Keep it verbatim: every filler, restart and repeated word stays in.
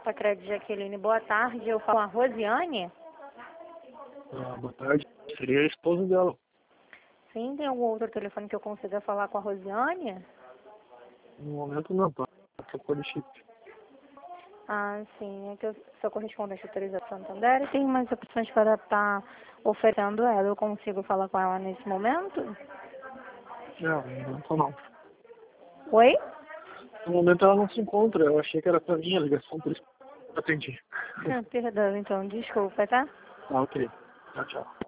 Carta Crédito Jaqueline, boa tarde. Eu falo com a Rosiane? Ah, boa tarde. Seria a esposa dela. Sim, tem algum outro telefone que eu consiga falar com a Rosiane? No momento não, tá? Trocou de chip. Ah, sim. É que eu sou correspondente autorizada Santander e tem mais opções para estar oferecendo ela. Eu consigo falar com ela nesse momento? Não, no momento não. Oi? No momento ela não se encontra. Eu achei que era pra mim a ligação, por isso que eu atendi. Ah, perdão, então. Desculpa, tá? Ah, ok. Tchau, tchau.